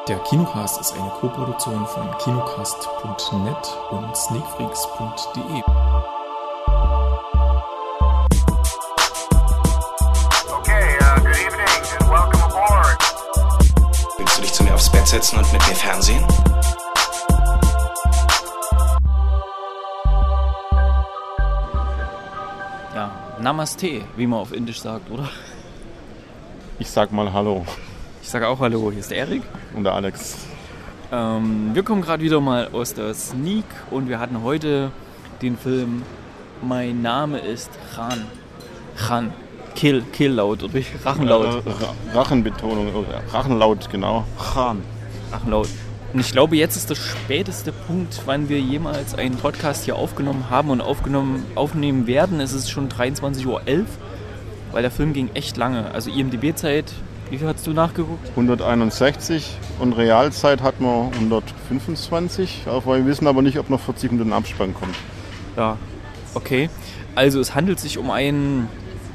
Der Kinocast ist eine Koproduktion von kinocast.net und sneakfreaks.de. Good evening and welcome aboard. Willst du dich zu mir aufs Bett setzen und mit mir fernsehen? Ja, Namaste, wie man auf Indisch sagt, oder? Ich sag mal Hallo. Ich sage auch Hallo, hier ist der Erik. Und der Alex. Wir kommen gerade wieder mal aus der Sneak und wir hatten heute den Film Mein Name ist Khan. Khan. Kehllaut oder Rachenlaut. Rachenbetonung, Rachenlaut, genau. Khan. Rachenlaut. Und ich glaube, jetzt ist der späteste Punkt, wann wir jemals einen Podcast hier aufgenommen haben und aufnehmen werden. Es ist schon 23:11 Uhr, weil der Film ging echt lange. Also IMDb-Zeit, wie viel hast du nachgeguckt? 161 und Realzeit hatten wir 125. Aber wir wissen aber nicht, ob noch 40 Minuten Abspann kommt. Ja, okay. Also es handelt sich um einen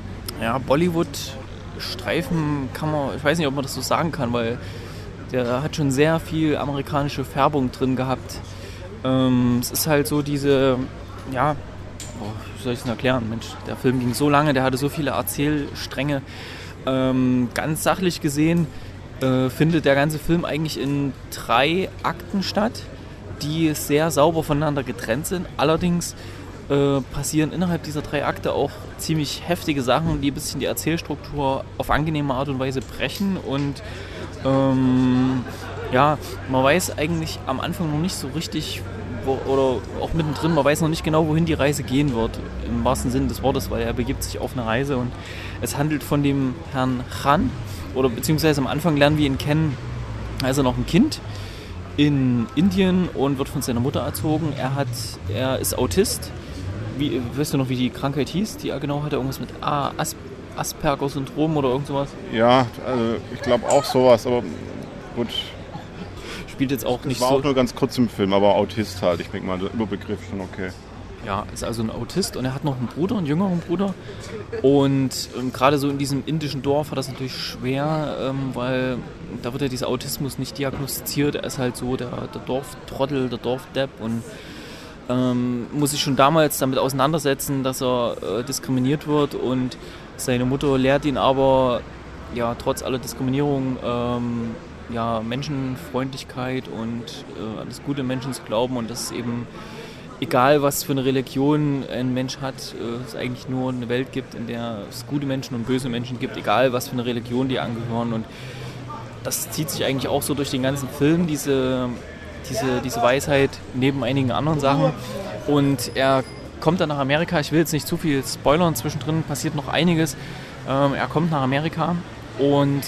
Bollywood-Streifen, ich weiß nicht, ob man das so sagen kann, weil der hat schon sehr viel amerikanische Färbung drin gehabt. Es ist halt so diese, wie soll ich es denn erklären? Mensch, der Film ging so lange, der hatte so viele Erzählstränge. Ganz sachlich gesehen findet der ganze Film eigentlich in 3 Akten statt, die sehr sauber voneinander getrennt sind. Allerdings passieren innerhalb dieser 3 Akte auch ziemlich heftige Sachen, die ein bisschen die Erzählstruktur auf angenehme Art und Weise brechen. Und man weiß eigentlich am Anfang noch nicht so richtig, oder auch mittendrin, man weiß noch nicht genau, wohin die Reise gehen wird, im wahrsten Sinne des Wortes, weil er begibt sich auf eine Reise und es handelt von dem Herrn Khan, oder beziehungsweise am Anfang lernen wir ihn kennen, als er noch ein Kind in Indien und wird von seiner Mutter erzogen. Er ist Autist. Weißt du noch, wie die Krankheit hieß, die er genau hatte? Irgendwas mit Asperger-Syndrom oder irgend sowas? Ja, also ich glaube auch sowas, aber gut. Spielt jetzt auch nicht so. Das war auch nur ganz kurz im Film, aber Autist halt, ich denke mal, der Überbegriff schon okay. Ja, ist also ein Autist und er hat noch einen Bruder, einen jüngeren Bruder. Und gerade so in diesem indischen Dorf hat das natürlich schwer, weil da wird ja dieser Autismus nicht diagnostiziert. Er ist halt so der Dorftrottel, der Dorfdepp und muss sich schon damals damit auseinandersetzen, dass er diskriminiert wird. Und seine Mutter lehrt ihn aber, trotz aller Diskriminierung, Menschenfreundlichkeit und an das gute Menschen zu glauben und dass es eben, egal was für eine Religion ein Mensch hat, es eigentlich nur eine Welt gibt, in der es gute Menschen und böse Menschen gibt, egal was für eine Religion die angehören. Und das zieht sich eigentlich auch so durch den ganzen Film, diese Weisheit neben einigen anderen Sachen. Und er kommt dann nach Amerika. Ich will jetzt nicht zu viel spoilern, zwischendrin passiert noch einiges. Er kommt nach Amerika und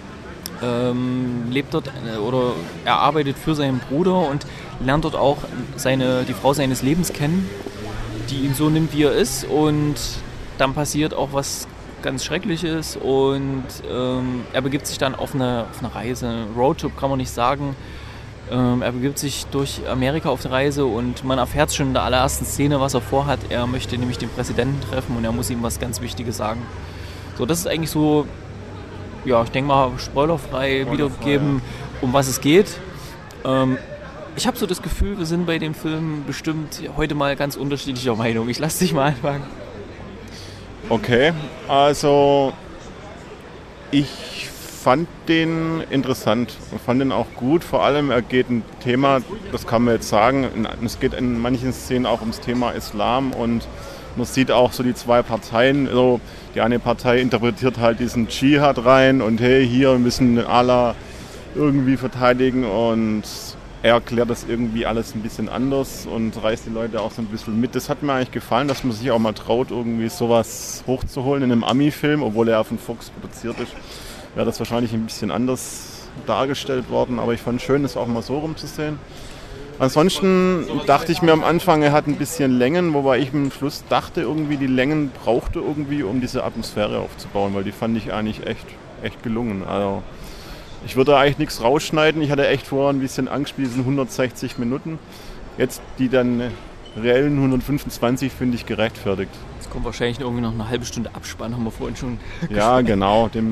lebt dort oder er arbeitet für seinen Bruder und lernt dort auch die Frau seines Lebens kennen, die ihn so nimmt, wie er ist. Und dann passiert auch was ganz Schreckliches und er begibt sich dann auf eine Reise. Roadtrip kann man nicht sagen. Er begibt sich durch Amerika auf eine Reise und man erfährt schon in der allerersten Szene, was er vorhat. Er möchte nämlich den Präsidenten treffen und er muss ihm was ganz Wichtiges sagen. So, das ist eigentlich so, ich denke mal, spoilerfrei wiedergegeben, um was es geht. Ich habe so das Gefühl, wir sind bei dem Film bestimmt heute mal ganz unterschiedlicher Meinung. Ich lasse dich mal anfangen. Okay, also ich fand den interessant und fand den auch gut. Vor allem, er geht ein Thema, das kann man jetzt sagen, es geht in manchen Szenen auch ums Thema Islam und man sieht auch so die 2 Parteien. Also die eine Partei interpretiert halt diesen Dschihad rein und hey, hier, wir müssen Allah irgendwie verteidigen und er erklärt das irgendwie alles ein bisschen anders und reißt die Leute auch so ein bisschen mit. Das hat mir eigentlich gefallen, dass man sich auch mal traut, irgendwie sowas hochzuholen in einem Ami-Film, obwohl er von Fox produziert ist. Wäre das wahrscheinlich ein bisschen anders dargestellt worden, aber ich fand es schön, das auch mal so rumzusehen. Ansonsten dachte ich mir am Anfang, er hat ein bisschen Längen, wobei ich am Schluss dachte, irgendwie die Längen brauchte irgendwie, um diese Atmosphäre aufzubauen, weil die fand ich eigentlich echt gelungen. Also ich würde eigentlich nichts rausschneiden, ich hatte echt vorher ein bisschen Angst mit diesen 160 Minuten. Jetzt die dann reellen 125 finde ich gerechtfertigt. Jetzt kommt wahrscheinlich irgendwie noch eine halbe Stunde Abspann, haben wir vorhin schon Ja, genau,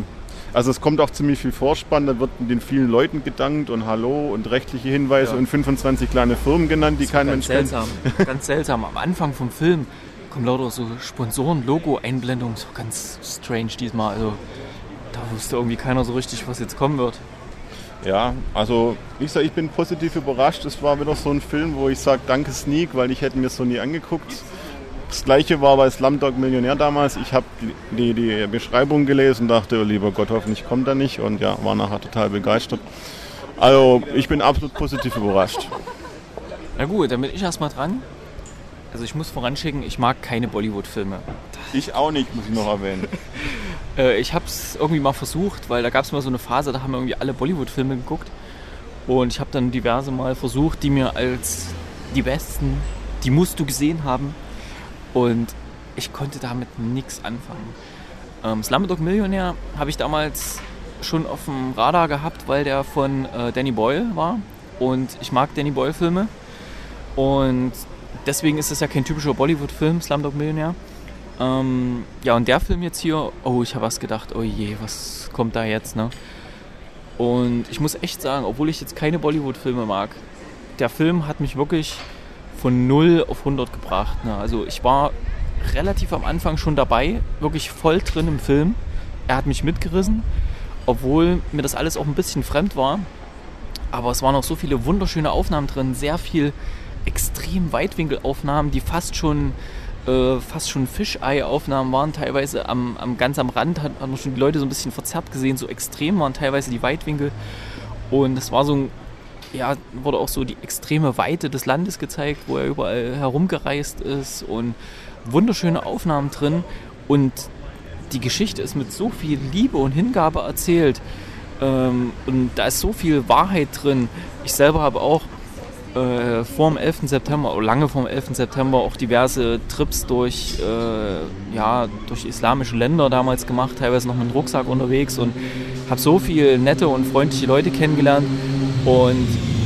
Also es kommt auch ziemlich viel Vorspann, da wird den vielen Leuten gedankt und Hallo und rechtliche Hinweise und 25 kleine Firmen genannt, die kein Mensch kennt. Ganz seltsam. Am Anfang vom Film kommen lauter so Sponsoren, Logo-Einblendungen, so ganz strange diesmal. Also da wusste irgendwie keiner so richtig, was jetzt kommen wird. Ja, also ich bin positiv überrascht. Es war wieder so ein Film, wo ich sage, danke Sneak, weil ich hätte mir so nie angeguckt. Das gleiche war bei Slumdog Millionär damals. Ich habe die Beschreibung gelesen und dachte, oh, lieber Gott, hoffentlich kommt er nicht. Und ja, war nachher total begeistert. Also ich bin absolut positiv überrascht. Na gut, dann bin ich erstmal dran. Also ich muss voranschicken, ich mag keine Bollywood-Filme. Ich auch nicht, muss ich noch erwähnen. Ich habe es irgendwie mal versucht, weil da gab es mal so eine Phase, da haben wir irgendwie alle Bollywood-Filme geguckt. Und ich habe dann diverse Mal versucht, die mir als die besten, die musst du gesehen haben. Und ich konnte damit nichts anfangen. Slumdog Millionär habe ich damals schon auf dem Radar gehabt, weil der von Danny Boyle war. Und ich mag Danny Boyle-Filme. Und deswegen ist es ja kein typischer Bollywood-Film, Slumdog Millionär. Ja, und der Film jetzt hier, oh, ich habe was gedacht, oh je, was kommt da jetzt, ne? Und ich muss echt sagen, obwohl ich jetzt keine Bollywood-Filme mag, der Film hat mich wirklich von 0 auf 100 gebracht, ne? Also ich war relativ am Anfang schon dabei, wirklich voll drin im Film. Er hat mich mitgerissen, obwohl mir das alles auch ein bisschen fremd war. Aber es waren auch so viele wunderschöne Aufnahmen drin, sehr viel extrem Weitwinkelaufnahmen, die fast schon Fischei-Aufnahmen waren, teilweise ganz am Rand hat man schon die Leute so ein bisschen verzerrt gesehen, so extrem waren teilweise die Weitwinkel. Und es war wurde auch so die extreme Weite des Landes gezeigt, wo er überall herumgereist ist und wunderschöne Aufnahmen drin. Und die Geschichte ist mit so viel Liebe und Hingabe erzählt. Und da ist so viel Wahrheit drin. Ich selber habe auch vor dem 11. September, oder lange vor dem 11. September auch diverse Trips durch islamische Länder damals gemacht, teilweise noch mit dem Rucksack unterwegs und habe so viele nette und freundliche Leute kennengelernt und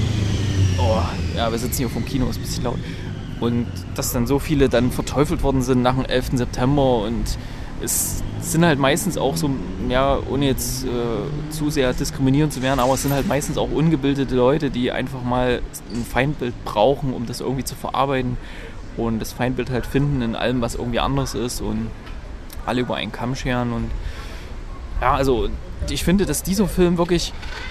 wir sitzen hier vom Kino, ist ein bisschen laut und dass dann so viele dann verteufelt worden sind nach dem 11. September und es sind halt meistens auch so, ja, ohne jetzt zu sehr diskriminierend zu werden, aber es sind halt meistens auch ungebildete Leute, die einfach mal ein Feindbild brauchen, um das irgendwie zu verarbeiten und das Feindbild halt finden in allem, was irgendwie anders ist und alle über einen Kamm scheren und ja, also ich finde, dass dieser Film wirklich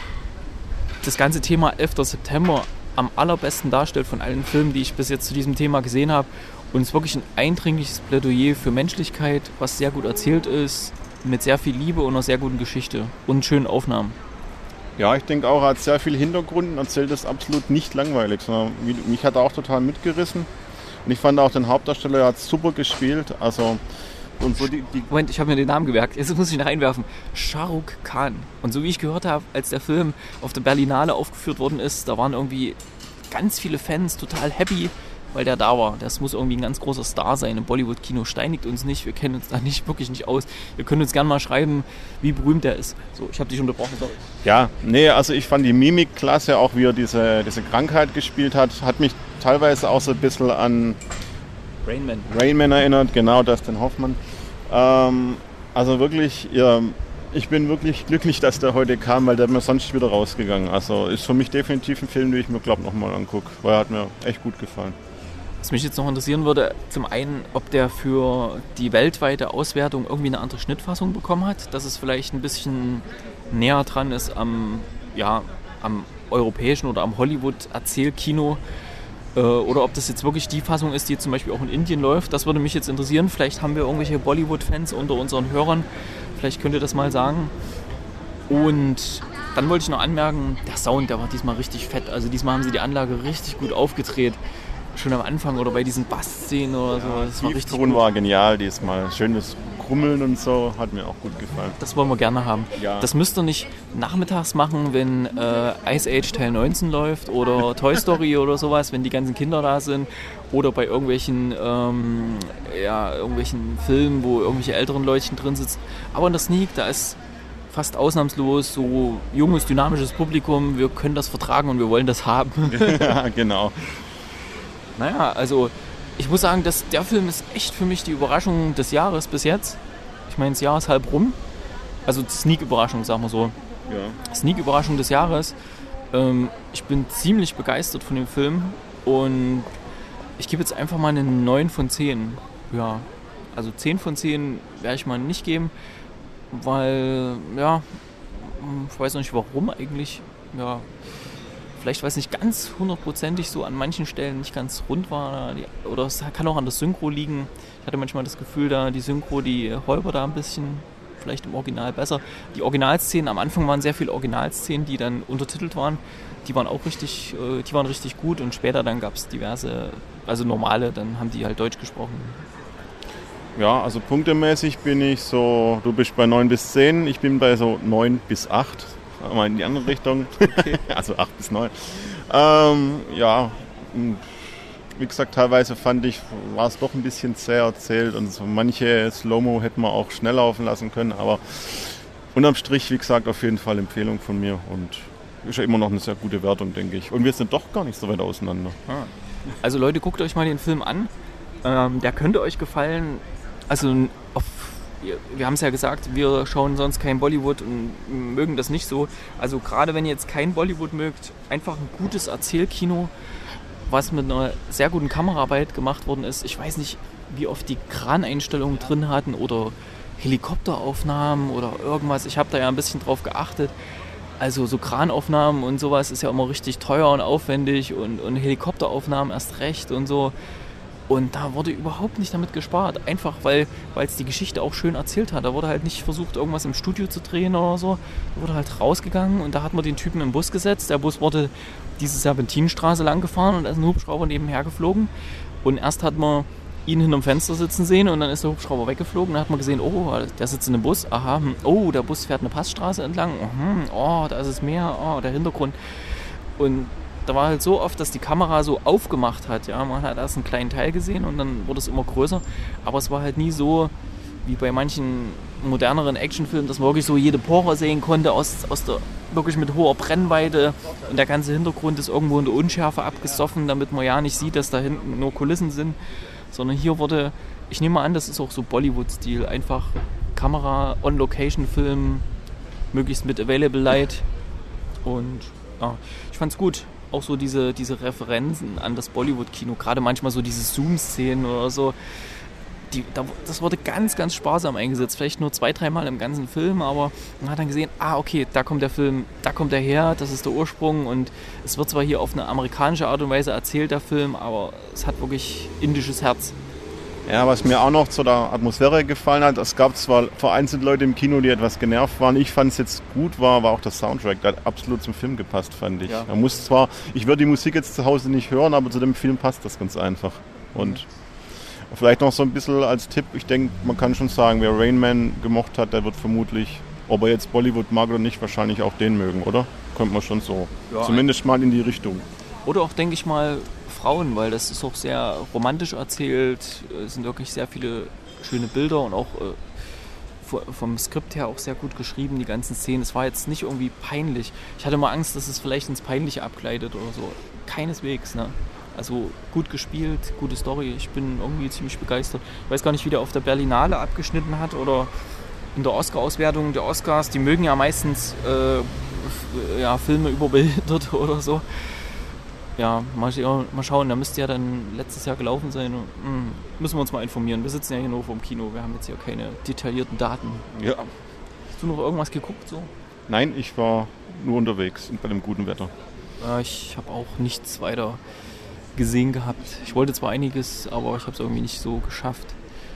das ganze Thema 11. September am allerbesten darstellt von allen Filmen, die ich bis jetzt zu diesem Thema gesehen habe. Und es ist wirklich ein eindringliches Plädoyer für Menschlichkeit, was sehr gut erzählt ist, mit sehr viel Liebe und einer sehr guten Geschichte und schönen Aufnahmen. Ja, ich denke auch, er hat sehr viel Hintergrund und erzählt das absolut nicht langweilig, sondern mich hat er auch total mitgerissen. Und ich fand auch den Hauptdarsteller, er hat super gespielt. Also, und so Moment, ich habe mir den Namen gemerkt. Jetzt muss ich ihn reinwerfen. Shah Rukh Khan. Und so wie ich gehört habe, als der Film auf der Berlinale aufgeführt worden ist, da waren irgendwie ganz viele Fans total happy, weil der da war. Das muss irgendwie ein ganz großer Star sein. Im Bollywood-Kino steinigt uns nicht. Wir kennen uns da wirklich nicht aus. Ihr könnt uns gerne mal schreiben, wie berühmt der ist. So, ich habe dich unterbrochen, sorry. Ja, nee, also ich fand die Mimik klasse, auch wie er diese Krankheit gespielt hat. Hat mich teilweise auch so ein bisschen an Rain Man erinnert, genau, Dustin Hoffman. Also wirklich, ja, ich bin wirklich glücklich, dass der heute kam, weil der mir sonst wieder rausgegangen. Also ist für mich definitiv ein Film, den ich mir, glaube ich, nochmal angucke, weil er hat mir echt gut gefallen. Was mich jetzt noch interessieren würde, zum einen, ob der für die weltweite Auswertung irgendwie eine andere Schnittfassung bekommen hat, dass es vielleicht ein bisschen näher dran ist am europäischen oder am Hollywood-Erzählkino oder ob das jetzt wirklich die Fassung ist, die zum Beispiel auch in Indien läuft. Das würde mich jetzt interessieren. Vielleicht haben wir irgendwelche Bollywood-Fans unter unseren Hörern. Vielleicht könnt ihr das mal sagen. Und dann wollte ich noch anmerken, der Sound, der war diesmal richtig fett. Also diesmal haben sie die Anlage richtig gut aufgedreht. Schon am Anfang oder bei diesen Bass-Szenen oder so. Das war richtig gut. War genial diesmal. Schönes Krummeln und so, hat mir auch gut gefallen. Das wollen wir gerne haben. Ja. Das müsst ihr nicht nachmittags machen, wenn Ice Age Teil 19 läuft oder Toy Story oder sowas, wenn die ganzen Kinder da sind. Oder bei irgendwelchen Filmen, wo irgendwelche älteren Leutchen drin sitzen. Aber in der Sneak, da ist fast ausnahmslos so junges, dynamisches Publikum. Wir können das vertragen und wir wollen das haben. Ja, genau. Naja, also ich muss sagen, der Film ist echt für mich die Überraschung des Jahres bis jetzt. Ich meine, das Jahr ist halb rum. Also Sneak-Überraschung, sagen wir so. Ja. Sneak-Überraschung des Jahres. Ich bin ziemlich begeistert von dem Film und ich gebe jetzt einfach mal eine 9 von 10. Ja, also 10 von 10 werde ich mal nicht geben, weil, ja, ich weiß noch nicht warum eigentlich. Ja, vielleicht weil es nicht ganz hundertprozentig so an manchen Stellen nicht ganz rund war. Oder es kann auch an der Synchro liegen. Ich hatte manchmal das Gefühl, da die Synchro, die holpert da ein bisschen, vielleicht im Original besser. Die Originalszenen, am Anfang waren sehr viele Originalszenen, die dann untertitelt waren. Die waren auch richtig, die waren richtig gut und später dann gab es diverse, also normale, dann haben die halt Deutsch gesprochen. Ja, also punktemäßig bin ich so, du bist bei 9 bis 10, ich bin bei so 9 bis 8. Mal in die andere Richtung. Okay. Also 8 bis 9. Ja, wie gesagt, teilweise fand ich, war es doch ein bisschen zäh erzählt und so manche Slow-Mo hätten wir auch schnell laufen lassen können, aber unterm Strich, wie gesagt, auf jeden Fall Empfehlung von mir und ist ja immer noch eine sehr gute Wertung, denke ich. Und wir sind doch gar nicht so weit auseinander. Also Leute, guckt euch mal den Film an. Der könnte euch gefallen. Also wir haben es ja gesagt, wir schauen sonst kein Bollywood und mögen das nicht so. Also gerade wenn ihr jetzt kein Bollywood mögt, einfach ein gutes Erzählkino, was mit einer sehr guten Kameraarbeit gemacht worden ist. Ich weiß nicht, wie oft die Kraneinstellungen drin hatten oder Helikopteraufnahmen oder irgendwas. Ich habe da ja ein bisschen drauf geachtet. Also so Kranaufnahmen und sowas ist ja immer richtig teuer und aufwendig und Helikopteraufnahmen erst recht und so. Und da wurde überhaupt nicht damit gespart. Einfach, weil es die Geschichte auch schön erzählt hat. Da wurde halt nicht versucht, irgendwas im Studio zu drehen oder so. Da wurde halt rausgegangen und da hat man den Typen im Bus gesetzt. Der Bus wurde diese Serpentinenstraße lang gefahren und da ist ein Hubschrauber nebenher geflogen. Und erst hat man ihn hinterm Fenster sitzen sehen und dann ist der Hubschrauber weggeflogen. Dann hat man gesehen, oh, der sitzt in einem Bus. Aha, oh, der Bus fährt eine Passstraße entlang. Oh, da ist das Meer. Oh, der Hintergrund. Und da war halt so oft, dass die Kamera so aufgemacht hat. Ja? Man hat erst einen kleinen Teil gesehen und dann wurde es immer größer. Aber es war halt nie so wie bei manchen moderneren Actionfilmen, dass man wirklich so jede Pore sehen konnte, wirklich mit hoher Brennweite. Und der ganze Hintergrund ist irgendwo in der Unschärfe abgesoffen, damit man ja nicht sieht, dass da hinten nur Kulissen sind. Sondern hier wurde, ich nehme mal an, das ist auch so Bollywood-Stil. Einfach Kamera, On-Location-Film, möglichst mit Available Light. Und ja, ich fand's gut. Auch so diese Referenzen an das Bollywood-Kino, gerade manchmal so diese Zoom-Szenen oder so, das wurde ganz, ganz sparsam eingesetzt. Vielleicht nur 2-3 Mal im ganzen Film, aber man hat dann gesehen, okay, da kommt der Film, da kommt er her, das ist der Ursprung und es wird zwar hier auf eine amerikanische Art und Weise erzählt, der Film, aber es hat wirklich indisches Herz. Ja, was mir auch noch zu der Atmosphäre gefallen hat, es gab zwar vereinzelt Leute im Kino, die etwas genervt waren. Ich fand es jetzt gut, war auch der Soundtrack, der hat absolut zum Film gepasst, fand ich. Ja. Ich würde die Musik jetzt zu Hause nicht hören, aber zu dem Film passt das ganz einfach. Und vielleicht noch so ein bisschen als Tipp, ich denke, man kann schon sagen, wer Rain Man gemocht hat, der wird vermutlich, ob er jetzt Bollywood mag oder nicht, wahrscheinlich auch den mögen, oder? Könnte man schon so, ja, zumindest mal in die Richtung. Oder auch, denke ich mal, Frauen, weil das ist auch sehr romantisch erzählt, es sind wirklich sehr viele schöne Bilder und auch vom Skript her auch sehr gut geschrieben, die ganzen Szenen. Es war jetzt nicht irgendwie peinlich. Ich hatte mal Angst, dass es vielleicht ins Peinliche abgleitet oder so. Keineswegs, ne? Also gut gespielt, gute Story. Ich bin irgendwie ziemlich begeistert. Ich weiß gar nicht, wie der auf der Berlinale abgeschnitten hat oder in der Oscar-Auswertung der Oscars. Die mögen ja meistens Filme überbehindert oder so. Ja, mal schauen, da müsste ja dann letztes Jahr gelaufen sein. Müssen wir uns mal informieren. Wir sitzen ja hier nur vor dem Kino, wir haben jetzt hier keine detaillierten Daten. Ja. Hast du noch irgendwas geguckt? So? Nein, ich war nur unterwegs bei dem guten Wetter. Ich habe auch nichts weiter gesehen gehabt. Ich wollte zwar einiges, aber ich habe es irgendwie nicht so geschafft.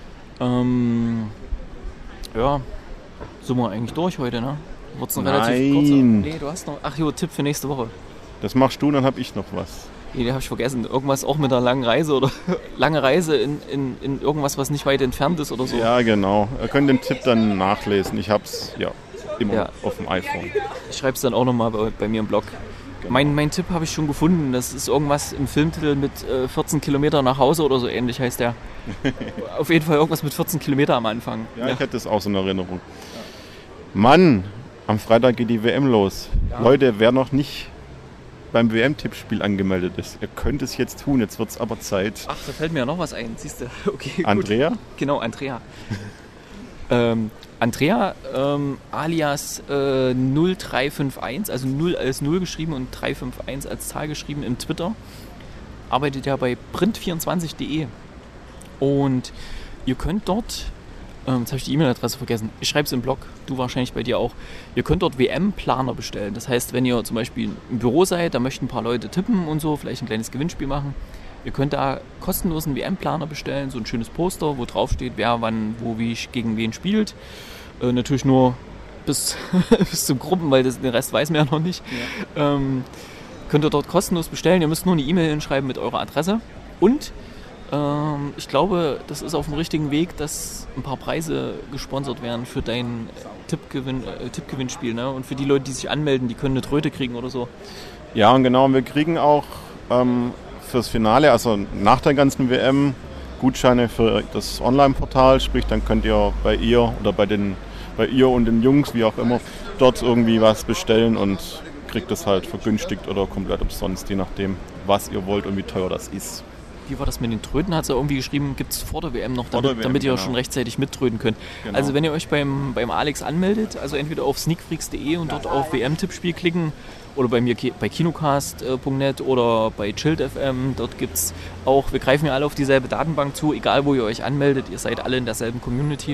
Ja, sind wir eigentlich durch heute, ne? Wird's ein relativ kurzer? Nee, du hast noch... Tipp für nächste Woche. Das machst du, dann habe ich noch was. Nee, den habe ich vergessen. Irgendwas auch mit einer langen Reise oder lange Reise in irgendwas, was nicht weit entfernt ist oder so. Ja, genau. Ihr könnt den Tipp dann nachlesen. Ich habe es immer auf dem iPhone. Ich schreibe es dann auch nochmal bei mir im Blog. Genau. Mein Tipp habe ich schon gefunden. Das ist irgendwas im Filmtitel mit 14 Kilometer nach Hause oder so ähnlich heißt der. Auf jeden Fall irgendwas mit 14 Kilometer am Anfang. Ja, ich hätte das auch so in Erinnerung. Mann, am Freitag geht die WM los. Ja. Leute, wer noch nicht beim WM-Tippspiel angemeldet ist, ihr könnt es jetzt tun, jetzt wird es aber Zeit. Ach, da fällt mir ja noch was ein, siehst du. Okay, Andrea? Gut. Genau, Andrea. Andrea, alias 0351, also 0 als 0 geschrieben und 351 als Zahl geschrieben im Twitter, arbeitet ja bei print24.de und ihr könnt dort, jetzt habe ich die E-Mail-Adresse vergessen, ich schreibe es im Blog, du wahrscheinlich bei dir auch, ihr könnt dort WM-Planer bestellen. Das heißt, wenn ihr zum Beispiel im Büro seid, da möchten ein paar Leute tippen und so, vielleicht ein kleines Gewinnspiel machen, ihr könnt da kostenlosen WM-Planer bestellen, so ein schönes Poster, wo drauf steht, wer wann, wo, wie, gegen wen spielt. Natürlich nur bis zum Gruppen, weil den Rest weiß man ja noch nicht. Ja. Könnt ihr dort kostenlos bestellen. Ihr müsst nur eine E-Mail hinschreiben mit eurer Adresse. Und ich glaube, das ist auf dem richtigen Weg, dass ein paar Preise gesponsert werden für dein Tippgewinnspiel. Ne? Und für die Leute, die sich anmelden, die können eine Tröte kriegen oder so. Ja, und genau. Wir kriegen auch fürs Finale, also nach der ganzen WM, Gutscheine für das Online-Portal. Sprich, dann könnt ihr bei ihr oder bei ihr und den Jungs, wie auch immer, dort irgendwie was bestellen und kriegt es halt vergünstigt oder komplett umsonst, je nachdem, was ihr wollt und wie teuer das ist. Wie war das mit den Tröten? Hat sie irgendwie geschrieben, gibt es vor der WM noch, damit ihr schon rechtzeitig mittröten könnt. Genau. Also wenn ihr euch beim Alex anmeldet, also entweder auf sneakfreaks.de und dort auf WM-Tippspiel klicken oder bei mir bei kinocast.net oder bei Chilled.fm, dort gibt es auch, wir greifen ja alle auf dieselbe Datenbank zu, egal wo ihr euch anmeldet, ihr seid alle in derselben Community.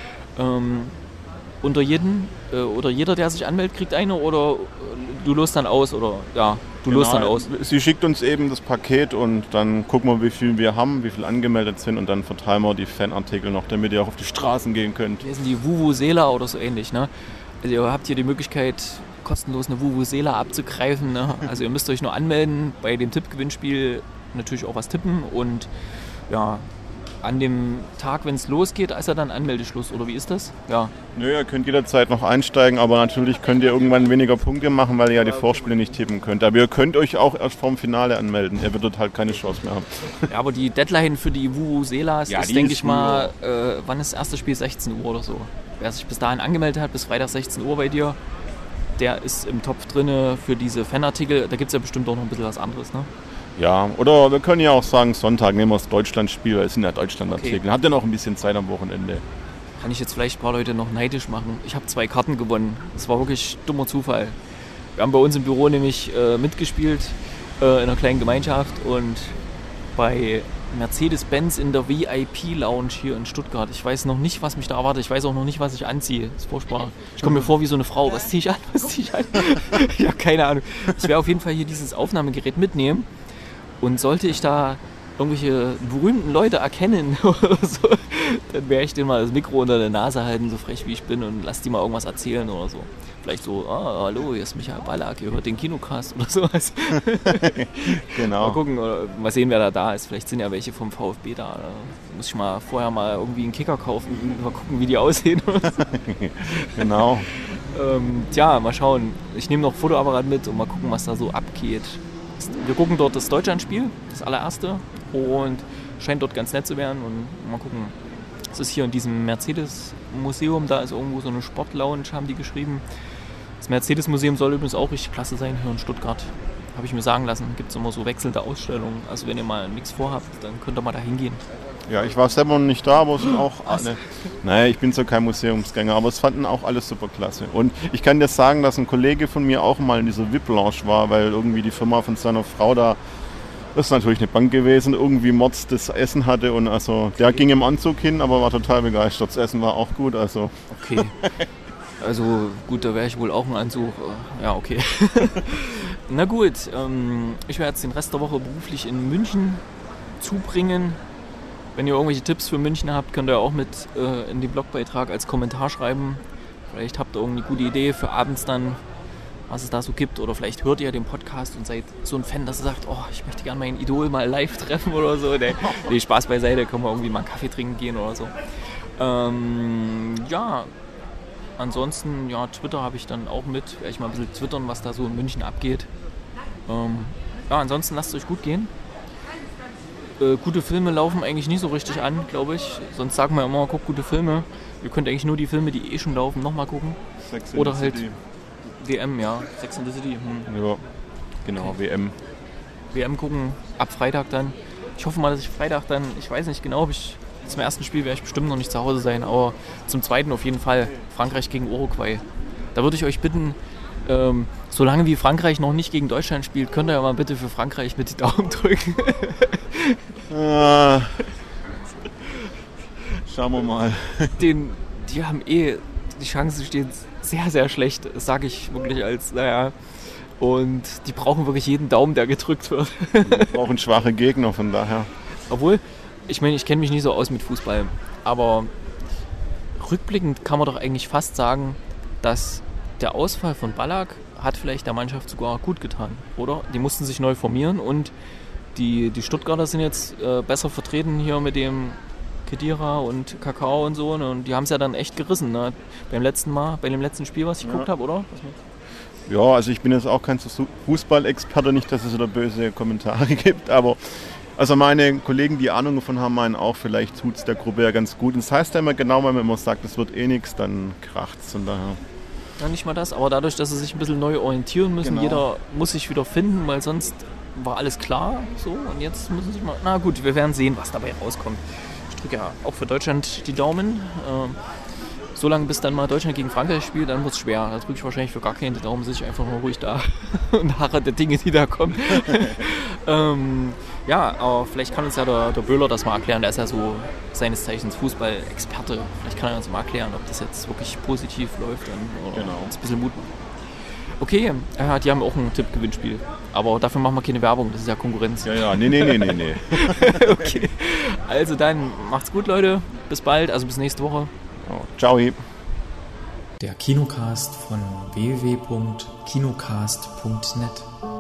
Unter jeden oder jeder, der sich anmeldet, kriegt eine oder du löst dann aus oder ja, löst dann aus. Sie schickt uns eben das Paket und dann gucken wir, wie viel wir haben, wie viel angemeldet sind und dann verteilen wir die Fanartikel noch, damit ihr auch auf die Straßen gehen könnt. Hier sind die Vuvuzela oder so ähnlich, ne? Also ihr habt hier die Möglichkeit, kostenlos eine Vuvuzela abzugreifen, ne? Also ihr müsst euch nur anmelden, bei dem Tippgewinnspiel natürlich auch was tippen und ja, an dem Tag, wenn es losgeht, ist ja dann Anmeldeschluss, oder wie ist das? Ja. Nö, ihr könnt jederzeit noch einsteigen, aber natürlich könnt ihr irgendwann weniger Punkte machen, weil ihr ja die Vorspiele nicht tippen könnt. Aber ihr könnt euch auch erst vorm Finale anmelden. Ihr werdet halt keine Chance mehr haben. Ja, aber die Deadline für die Vuvuzelas ist, denke ich mal, wann ist das erste Spiel? 16 Uhr oder so. Wer sich bis dahin angemeldet hat, bis Freitag 16 Uhr bei dir, der ist im Topf drin für diese Fanartikel. Da gibt es ja bestimmt auch noch ein bisschen was anderes, ne? Ja, oder wir können ja auch sagen, Sonntag nehmen wir das Deutschlandspiel, weil es sind ja Deutschlandartikel. Okay. Habt ihr noch ein bisschen Zeit am Wochenende? Kann ich jetzt vielleicht ein paar Leute noch neidisch machen. Ich habe 2 Karten gewonnen. Das war wirklich dummer Zufall. Wir haben bei uns im Büro nämlich mitgespielt in einer kleinen Gemeinschaft und bei Mercedes-Benz in der VIP-Lounge hier in Stuttgart. Ich weiß noch nicht, was mich da erwartet. Ich weiß auch noch nicht, was ich anziehe. Das ist furchtbar. Ich komme mir vor wie so eine Frau. Was ziehe ich an? Ich habe keine Ahnung. Ich werde auf jeden Fall hier dieses Aufnahmegerät mitnehmen. Und sollte ich da irgendwelche berühmten Leute erkennen oder so, dann werde ich denen mal das Mikro unter der Nase halten, so frech wie ich bin, und lass die mal irgendwas erzählen oder so. Vielleicht so, hallo, hier ist Michael Ballack, ihr hört den Kinocast oder sowas. Genau. Mal gucken, mal sehen, wer da ist. Vielleicht sind ja welche vom VfB da. Da muss ich mal vorher mal irgendwie einen Kicker kaufen, mal gucken, wie die aussehen. Genau. Tja, mal schauen. Ich nehme noch ein Fotoapparat mit und mal gucken, was da so abgeht. Wir gucken dort das Deutschlandspiel, das allererste, und scheint dort ganz nett zu werden. Und mal gucken. Es ist hier in diesem Mercedes-Museum, da ist irgendwo so eine Sportlounge, haben die geschrieben. Das Mercedes-Museum soll übrigens auch richtig klasse sein hier in Stuttgart. Habe ich mir sagen lassen. Gibt es immer so wechselnde Ausstellungen. Also wenn ihr mal nichts vorhabt, dann könnt ihr mal da hingehen. Ja, ich war selber noch nicht da, aber es sind auch alle. Naja, ich bin so kein Museumsgänger, aber es fanden auch alles super klasse. Und ich kann dir sagen, dass ein Kollege von mir auch mal in dieser VIP-Lounge war, weil irgendwie die Firma von seiner Frau da, das ist natürlich eine Bank gewesen, irgendwie Mords das Essen hatte, und also der ging im Anzug hin, aber war total begeistert. Das Essen war auch gut, also. Okay. Also gut, da wäre ich wohl auch im Anzug. Ja, okay. Na gut, ich werde jetzt den Rest der Woche beruflich in München zubringen. Wenn ihr irgendwelche Tipps für München habt, könnt ihr auch mit in den Blogbeitrag als Kommentar schreiben. Vielleicht habt ihr irgendeine gute Idee für abends dann, was es da so gibt. Oder vielleicht hört ihr den Podcast und seid so ein Fan, dass ihr sagt, oh, ich möchte gerne mein Idol mal live treffen oder so. Nee, Spaß beiseite, können wir irgendwie mal einen Kaffee trinken gehen oder so. Ja, ansonsten, ja, Twitter habe ich dann auch mit. Werde ich mal ein bisschen twittern, was da so in München abgeht. Ja, ansonsten lasst es euch gut gehen. Gute Filme laufen eigentlich nicht so richtig an, glaube ich. Sonst sagen wir immer, guckt gute Filme. Ihr könnt eigentlich nur die Filme, die eh schon laufen, nochmal gucken. Sex in Oder the halt City. WM, ja. Sex in the City. Ja, genau, okay. WM. WM gucken, ab Freitag dann. Ich hoffe mal, dass ich Freitag dann, ich weiß nicht genau, ob ich zum ersten Spiel werde ich bestimmt noch nicht zu Hause sein, aber zum zweiten auf jeden Fall. Frankreich gegen Uruguay. Da würde ich euch bitten, solange wie Frankreich noch nicht gegen Deutschland spielt, könnt ihr ja mal bitte für Frankreich mit die Daumen drücken. Schauen wir mal. Die haben die Chancen stehen sehr, sehr schlecht, das sage ich wirklich und die brauchen wirklich jeden Daumen, der gedrückt wird. Wir brauchen schwache Gegner, von daher. Obwohl, ich meine, ich kenne mich nicht so aus mit Fußball, aber rückblickend kann man doch eigentlich fast sagen, dass der Ausfall von Ballack hat vielleicht der Mannschaft sogar gut getan, oder? Die mussten sich neu formieren und die Stuttgarter sind jetzt besser vertreten hier mit dem Khedira und Kakao und so, ne? Und die haben es ja dann echt gerissen, ne? Bei dem letzten Spiel, was ich geguckt habe, oder? Ja, also ich bin jetzt auch kein Fußballexperte, nicht, dass es da böse Kommentare gibt, aber also meine Kollegen, die Ahnung davon haben, meinen auch, vielleicht tut es der Gruppe ja ganz gut. Und das heißt ja immer genau, wenn man immer sagt, es wird eh nichts, dann kracht's und daher. Ja, nicht mal das, aber dadurch, dass sie sich ein bisschen neu orientieren müssen, jeder muss sich wieder finden, weil sonst war alles klar, so, und jetzt müssen sie sich mal, na gut, wir werden sehen, was dabei rauskommt. Ich drücke ja auch für Deutschland die Daumen. Solange bis dann mal Deutschland gegen Frankreich spielt, dann wird es schwer. Da drücke ich wahrscheinlich für gar keinen die Daumen, sitze ich einfach nur ruhig da und harre der Dinge, die da kommen. Ja, aber vielleicht kann uns ja der Böhler das mal erklären. Der ist ja so seines Zeichens Fußball-Experte. Vielleicht kann er uns mal erklären, ob das jetzt wirklich positiv läuft oder uns ein bisschen Mut macht. Okay, die haben auch ein Tipp-Gewinnspiel. Aber dafür machen wir keine Werbung, das ist ja Konkurrenz. Ja, nee. Okay, also dann macht's gut, Leute. Bis bald, also bis nächste Woche. Ciao. Der Kinocast von www.kinocast.net